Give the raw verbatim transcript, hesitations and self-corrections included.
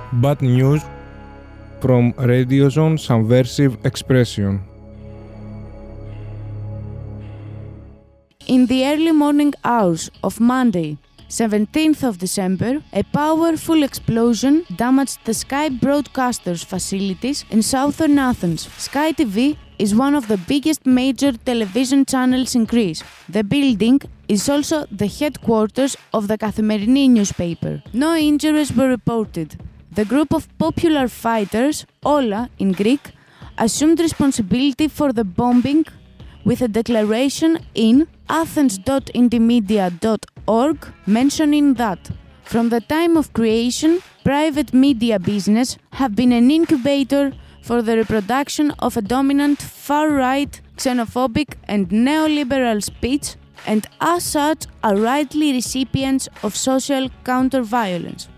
Bad news from Radiozone's subversive expression. In the early morning hours of Monday, seventeenth of December, a powerful explosion damaged the Sky Broadcasters facilities in southern Athens. Sky T V is one of the biggest major television channels in Greece. The building is also the headquarters of the Kathimerini newspaper. No injuries were reported. The group of popular fighters, Ola in Greek, assumed responsibility for the bombing with a declaration in athens dot indymedia dot org mentioning that from the time of creation, private media business have been an incubator for the reproduction of a dominant far-right, xenophobic and neoliberal speech, and as such are rightly recipients of social counter-violence.